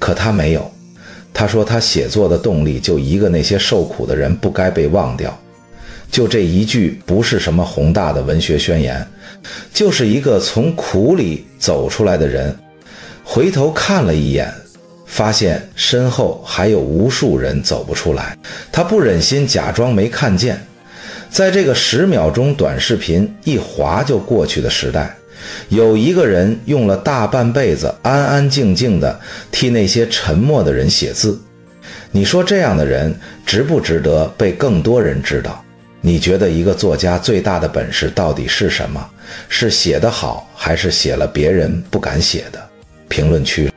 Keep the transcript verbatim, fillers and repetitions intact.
可他没有。他说他写作的动力就一个，那些受苦的人不该被忘掉。就这一句，不是什么宏大的文学宣言，就是一个从苦里走出来的人回头看了一眼，发现身后还有无数人走不出来。他不忍心假装没看见，在这个十秒钟短视频一滑就过去的时代，有一个人用了大半辈子安安静静的替那些沉默的人写字。你说这样的人值不值得被更多人知道？你觉得一个作家最大的本事到底是什么？是写得好，还是写了别人不敢写的？评论区